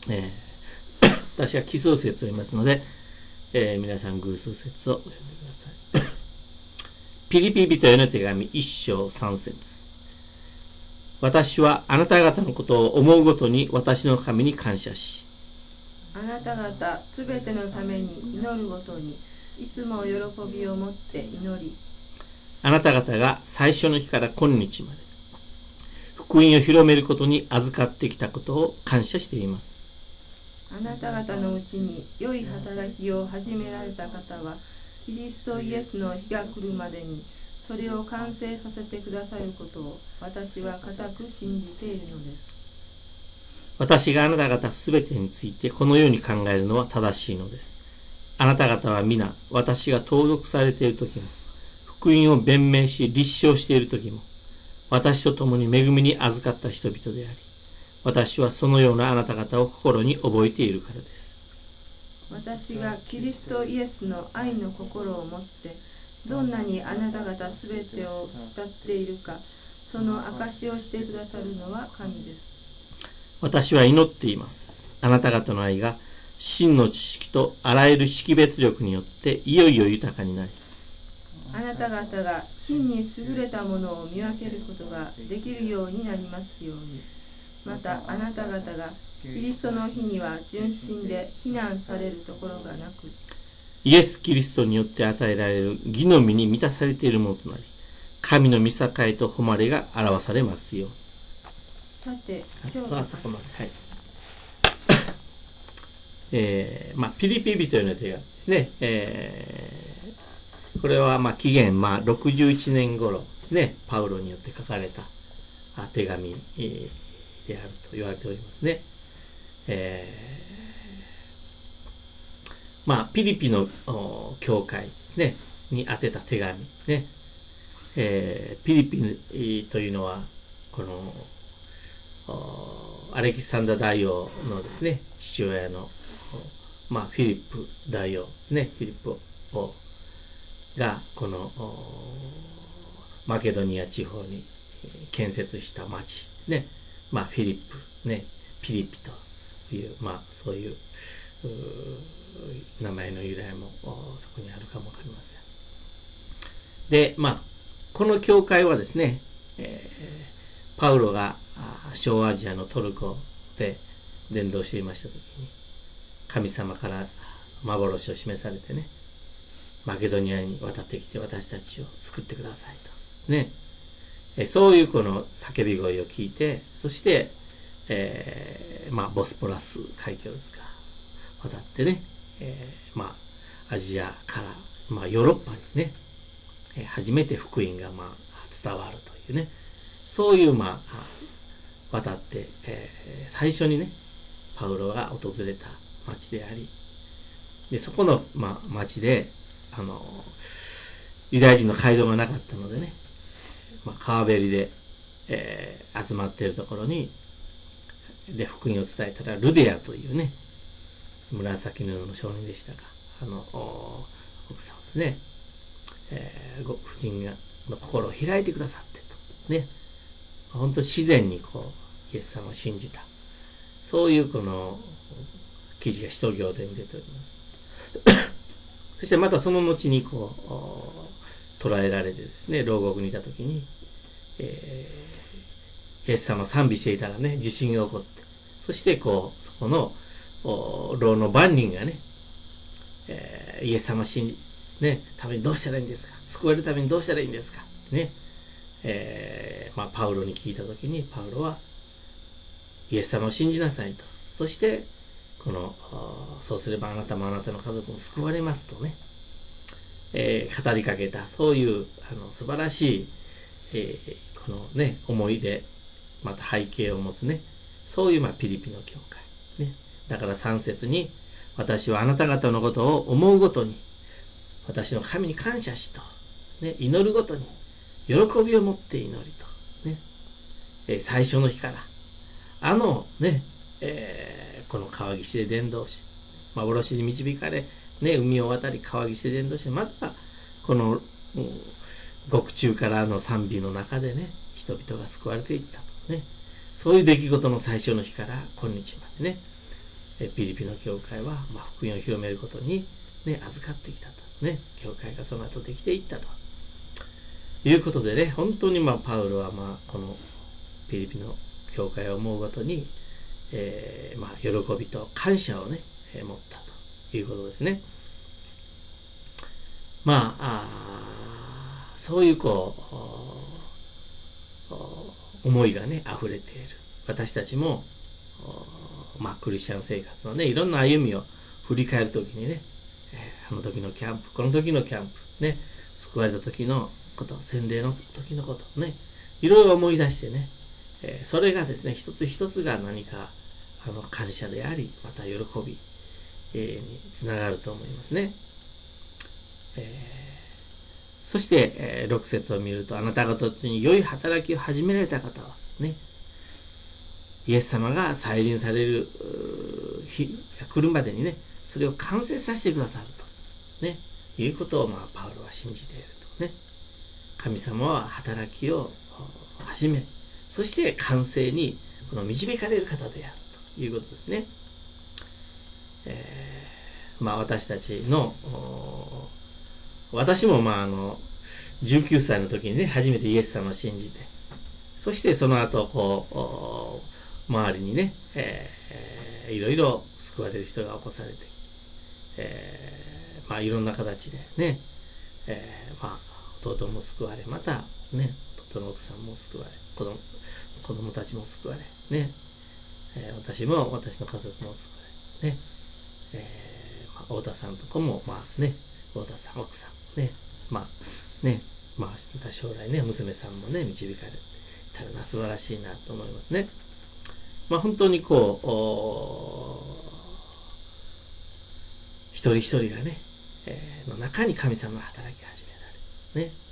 私は奇数節を読みますので、皆さん偶数節を読んでください。ピリピ人への手紙1章3節。私はあなた方のことを思うごとに私の神に感謝し、 あなた方すべてのために祈るごとにいつも喜びを持って祈り、 あなた方が最初の日から今日まで福音を広めることに預かってきたことを感謝しています。 あなた方のうちに良い働きを始められた方はキリストイエスの日が来るまでにそれを完成させてくださることを私は固く信じているのです。 私があなた方すべてについてこのように考えるのは正しいのです。あなた方は皆私が登録されている時も福音を弁明し立証している時も私と共に恵みに預かった人々であり、私はそのようなあなた方を心に覚えているからです。 私がキリストイエスの愛の心を持ってどんなにあなた方すべてを慕っているか、その証をしてくださるのは神です。 私は祈っています。あなた方の愛が真の知識とあらゆる識別力によっていよいよ豊かになり、 あなた方が真に優れたものを見分けることができるようになりますように。またあなた方がキリストの日には純真で非難されるところがなく、 イエス・キリストによって与えられる義の実に満たされているものとなり、神の御境と誉れが表されますように。 さて、今日はそこまで。はい。ピリピ人への手紙ですね。これは紀元61年頃ですね、パウロによって書かれた手紙であると言われておりますね。ピリピの教会ですね、に宛てた手紙ね。ピリピというのは、この、アレキサンダー大王のですね、父親の、フィリップ大王ですね、フィリップ王が、この、マケドニア地方に建設した町ですね。フィリップ、ね、ピリピという、そういう、名前の由来もそこにあるかもわかりません。で、この教会はですね、パウロが小アジアのトルコで伝道していましたときに、神様から幻を示されてね、マケドニアに渡ってきて私たちを救ってくださいと。ね。そういうこの叫び声を聞いて、そして、ボスポラス海峡ですか、渡ってね、アジアから、ヨーロッパにね、初めて福音が伝わるというね、そういう渡って、最初にね、パウロが訪れた町であり、で、そこの、町で、ユダヤ人の街道がなかったのでね、川べりで、集まっているところに、で、福音を伝えたら、ルデアというね、紫布の商人でしたが、奥さんですね、ご婦人の心を開いてくださってと、ね、本当に自然にイエス様を信じた。そういうこの記事が使徒行伝に出ております。そしてまたその後に捕らえられてですね、牢獄にいたときに、イエス様を賛美していたらね、地震が起こって、そしてそこの牢の番人がね、イエス様を信じ、ね、ためにどうしたらいいんですか、救われるためにどうしたらいいんですか、ね、パウロに聞いたときに、パウロは、イエス様を信じなさいと。そして、そうすればあなたもあなたの家族も救われますとね、語りかけた、そういう素晴らしい、このね、思い出、また背景を持つね、そういうピリピの教会。ね、だから3節に、私はあなた方のことを思うごとに、私の神に感謝しと、ね、祈るごとに、喜びを持って祈りと、ね、最初の日から、ね、この川岸で伝道し、幻に導かれ、ね、海を渡り川岸で伝道して、またこの獄中からの賛美の中でね、人々が救われていったとね、そういう出来事の最初の日から今日までね、 ピリピの教会は、福音を広めることに、預かってきたと。教会がその後できていったと。いうことでね、本当にパウロはこのピリピの教会を思うごとに、喜びと感謝をね、持ったということですね。そういう思いがね、溢れている。私たちも、クリスチャン生活のね、いろんな歩みを振り返るときにね、あの時のキャンプ、この時のキャンプ、ね、救われた時のこと、洗礼の時のことね、いろいろ思い出してね、それがですね、一つ一つが何か感謝であり、また喜び、につながると思いますね。そして、6節を見ると、あなた方に良い働きを始められた方はね、イエス様が再臨される日が来るまでにね、それを完成させてくださると、ね、いうことをパウロは信じているとね。神様は働きを始め、そして完成に導かれる方であるということですね。私たちの私も19歳の時にね、初めてイエス様を信じて、そしてその後周りにね、いろいろ救われる人が起こされて、いろんな形でね、弟も救われ、またね、弟の奥さんも救われ、子供たちも救われ、ね、私も私の家族も救われ、ね、太田さんとかも太田さん、奥さんね、将来ね、娘さんもね、導かれたらな、素晴らしいなと思いますね。本当に一人一人がね、の中に神様が働き始められる。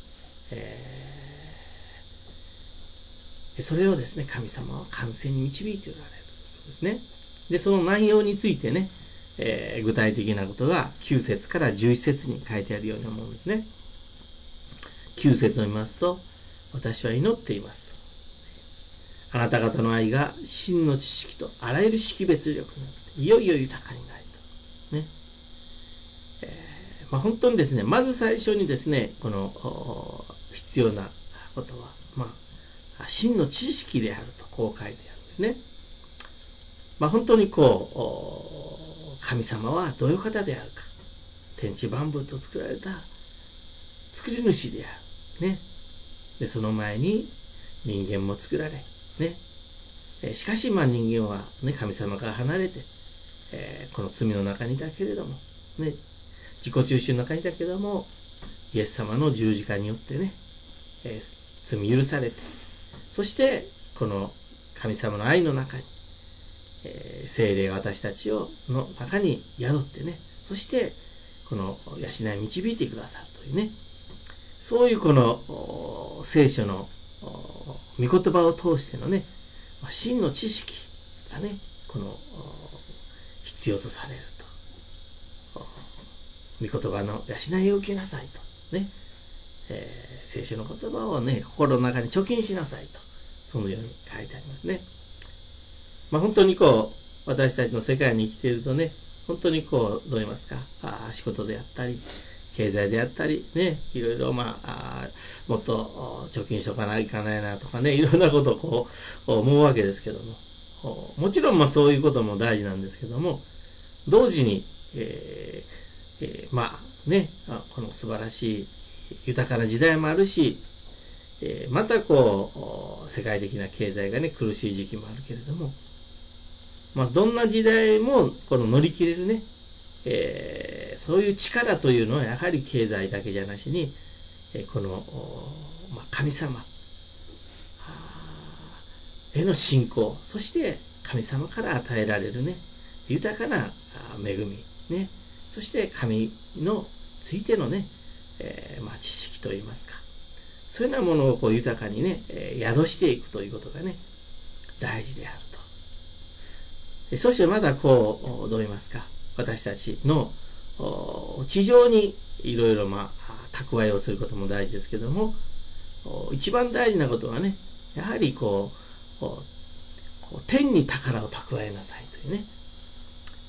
ね。それをですね、神様は完成に導いておられるということですね。で、その内容についてね、具体的なことが9節から11節に書いてあるように思うんですね。9節を見ますと、私は祈っていますと。あなた方の愛が真の知識とあらゆる識別力になっていよいよ豊かになると。ね。本当にですね、まず最初にですね、この必要なことは、真の知識であるとこう書いてあるんですね。本当に神様はどういう方であるか、天地万物を作られた作り主である。ね。で、その前に人間も作られ、ね。しかし、人間はね、神様から離れて、この罪の中にいたけれども、ね、自己中心の中にいたけれども、イエス様の十字架によってね、罪許されて、そして、この神様の愛の中に、聖霊が私たちの中に宿ってね、そして、この養い導いてくださるというね、そういうこの聖書の御言葉を通してのね、真の知識がね、この必要とされると。御言葉の養いを受けなさいと。ね。聖書の言葉をね、心の中に貯金しなさいと。そのように書いてありますね。本当に私たちの世界に生きているとね、本当にどう言いますか、仕事であったり、経済であったり、ね、いろいろもっと貯金しとかないかないなとかね、いろんなことを思うわけですけども、もちろんそういうことも大事なんですけども、同時に、この素晴らしい豊かな時代もあるし、また世界的な経済がね、苦しい時期もあるけれども、どんな時代も乗り切れるね、そういう力というのはやはり経済だけじゃなしに、この、神様への信仰、そして神様から与えられるね、豊かな恵み、ね、そして神のついてのね、知識といいますか、そういうようなものを豊かにね、宿していくということがね、大事であると。そしてまだどう言いますか、私たちの地上にいろいろ蓄えをすることも大事ですけども、一番大事なことはね、やはり天に宝を蓄えなさいというね、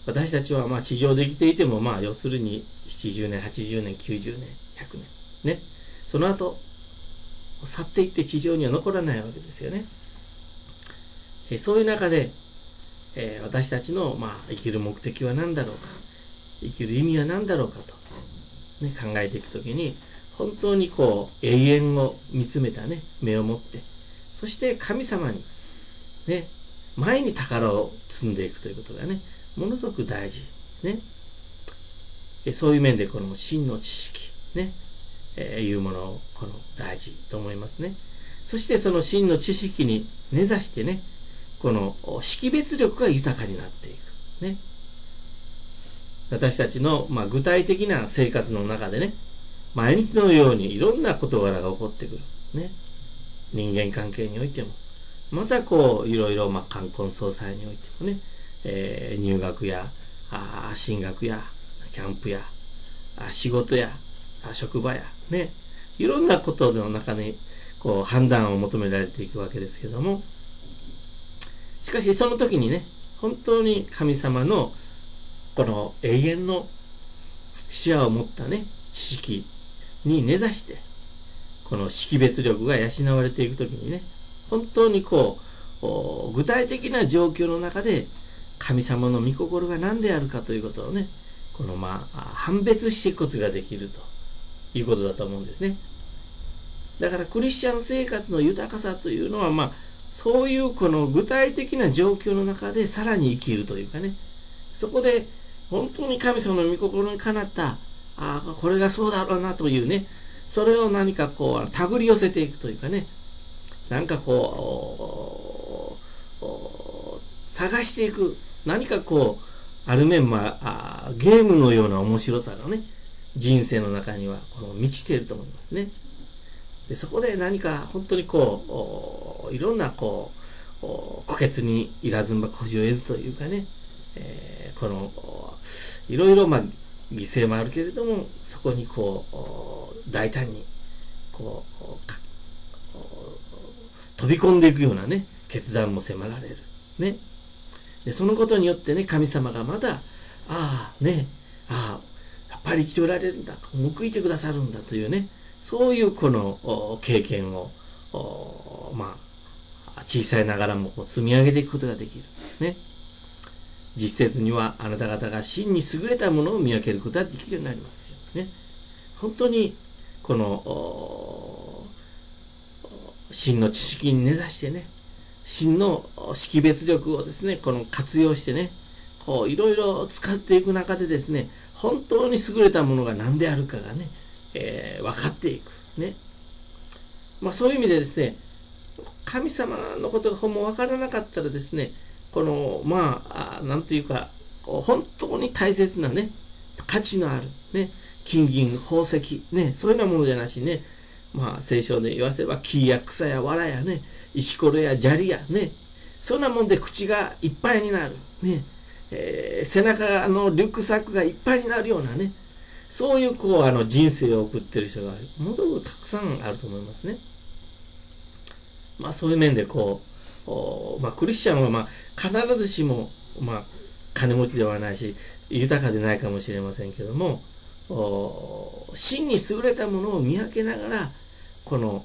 私たちはまあ地上で生きていても、まあ要するに70年、80年、90年、100年。ね。その後、去っていって地上には残らないわけですよね。そういう中で、私たちの、まあ、生きる目的は何だろうか、生きる意味は何だろうかと、ね、考えていくときに、本当にこう、永遠を見つめたね、目を持って、そして神様に、ね、前に宝を積んでいくということがね、ものすごく大事。ね。そういう面でこの真の知識、ね、いうものをこの大事と思いますね。そしてその真の知識に根ざしてね、この識別力が豊かになっていく。ね。私たちの、まあ、具体的な生活の中でね、毎日のようにいろんな事柄が起こってくる。ね。人間関係においても、またこう、いろいろ、まあ、冠婚葬祭においてもね、入学や、進学や、キャンプや、仕事や、職場や、ね、いろんなことの中に、こう、判断を求められていくわけですけども、しかしその時にね、本当に神様の、この永遠の視野を持ったね、知識に根ざして、この識別力が養われていく時にね、本当にこう、具体的な状況の中で、神様の御心が何であるかということをね、このまあ、判別していくことができるということだと思うんですね。だからクリスチャン生活の豊かさというのは、まあ、そういうこの具体的な状況の中でさらに生きるというかね、そこで本当に神様の御心にかなった、これがそうだろうなというね、それを何かこう、手繰り寄せていくというかね、なんかこう、探していく、何かこう、ある面、まあ、ゲームのような面白さがね、人生の中にはこの満ちていると思いますね。でそこで何か本当にこう、いろんなこう、虎穴にいらずんば腰を得ずというかね、この、いろいろまあ、犠牲もあるけれども、そこにこう、大胆に、こう、飛び込んでいくようなね、決断も迫られる。ね。で、そのことによってね、神様がまた、やっぱり生きておられるんだ、報いてくださるんだというね、そういうこの経験を、まあ、小さいながらもこう積み上げていくことができる。ね。実節にはあなた方が真に優れたものを見分けることができるようになりますよ。ね。本当に、この、真の知識に根ざしてね、真の識別力をですね、この活用してね、こういろいろ使っていく中でですね、本当に優れたものが何であるかがね、分かっていく。ね。まあそういう意味でですね、神様のことがもう分からなかったらですね、この、まあ、なんていうか、本当に大切なね、価値のある、ね、金銀、宝石、ね、そういうようなものじゃなしね、まあ聖書で言わせば木や草や藁やね、石ころや砂利やね、そんなもんで口がいっぱいになる。ね。背中のリュックサックがいっぱいになるようなね、そういうこう人生を送ってる人がものすごくたくさんあると思いますね。まあそういう面でこう、まあクリスチャンはまあ必ずしもまあ金持ちではないし豊かでないかもしれませんけども、真に優れたものを見分けながらこの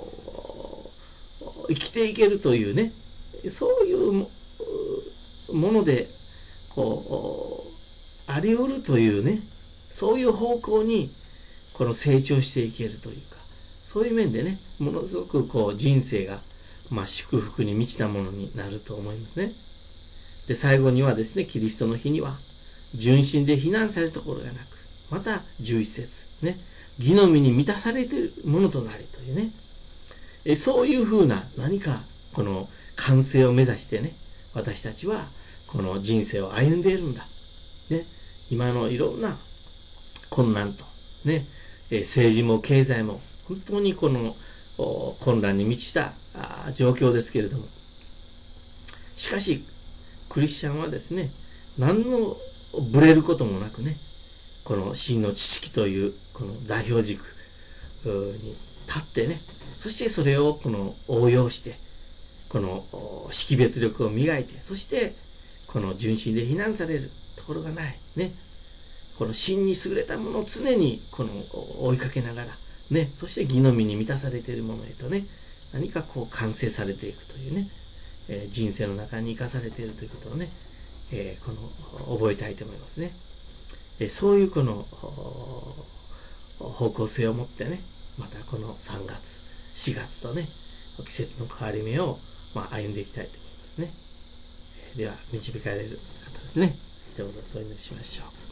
生きていけるというね、そういうものでこうあり得るというね、そういう方向にこの成長していけるというか、そういう面でね、ものすごくこう人生がまあ祝福に満ちたものになると思いますね。で最後にはですね、キリストの日には純真で非難されるところがなく、また11節ね、義の実に満たされているものとなりというね、そういうふうな何かこの完成を目指してね、私たちはこの人生を歩んでいるんだ。ね、今のいろんな困難とね、政治も経済も本当にこの混乱に満ちた状況ですけれども、しかしクリスチャンはですね、何のブレることもなくね、この真の知識というこの座標軸に立ってね、そしてそれをこの応用してこの識別力を磨いて、そしてこの純真で非難されるところがないね。この真に優れたものを常にこの追いかけながらね、そして義の実に満たされているものへとね、何かこう完成されていくというね、人生の中に生かされているということをね、この覚えたいと思いますね。そういうこの方向性を持ってね、またこの3月4月とね、季節の変わり目を歩んでいきたいと思いますね。では導かれる方ですね、一言そういうのにしましょう。